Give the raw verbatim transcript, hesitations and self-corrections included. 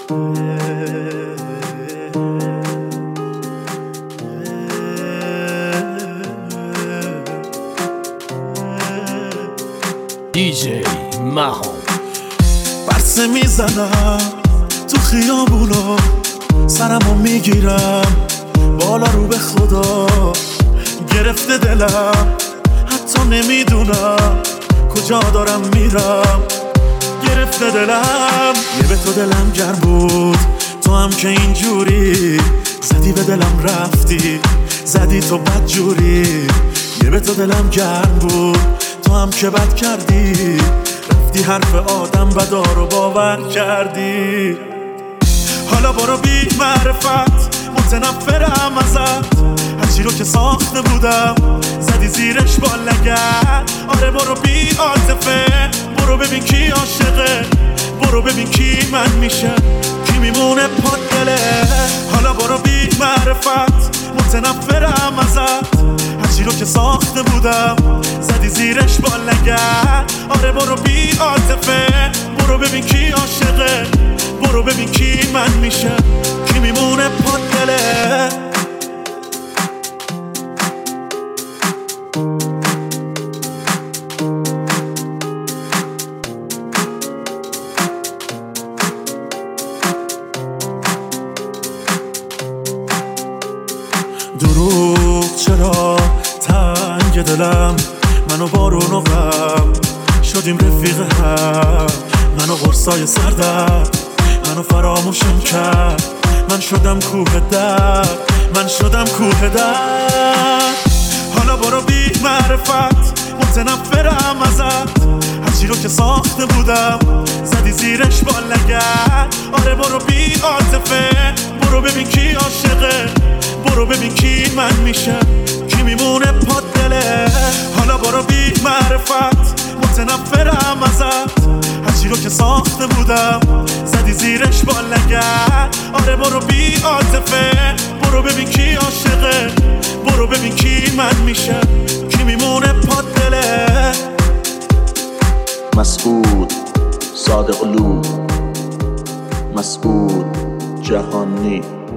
دیجی مهام برسه میزنم تو خیابونا، سرمو میگیرم بالا رو به خدا. گرفته دلم حتی نمیدونم کجا دارم میرم. گرفته دلم یه به تو دلم گرم بود، تو هم که اینجوری زدی به دلم رفتی، زدی تو بد جوری. یه به تو دلم گرم بود، تو هم که بد کردی، رفتی حرف آدم بدا رو باور کردی. حالا برو بی معرفت، متنفرم ازت، هرچی رو که ساخته بودم زدی زیرش با لگد. آره برو بی عاطفه، برو ببین کی عاشقه، برو ببین کی من میشه، کی میمونه پا دله. حالا برو بی معرفت، متنفرم ازت، هرچی رو که ساخته بودم زدی زیرش با لگد. آره برو بی عاطفه، برو ببین کی عاشقه، برو ببین کی من میشه، کی میمونه پا دله. دروغ چرا تنگ دلم، منو بارون و غم شدیم رفیق هم. منو قرصای سردرد منو فراموشم کرد، من شدم کوه درد، من شدم کوه درد. حالا برو بی معرفت، متنفرم ازت، هرچی رو که ساخته بودم زدی زیرش با لگد. آره برو بی عاطفه، برو ببین کی عاشقه، برو ببین کی من میشه، کی میمونه پا دله. حالا برو بی معرفت، متنفرم ازت، هرچی رو که ساخته بودم زدی زیرش با لگد. آره برو بی عاطفه، برو ببین کی عاشقه، برو ببین کی من میشه، کی میمونه پا دله. مسعود صادقلو، مسعود جهانی.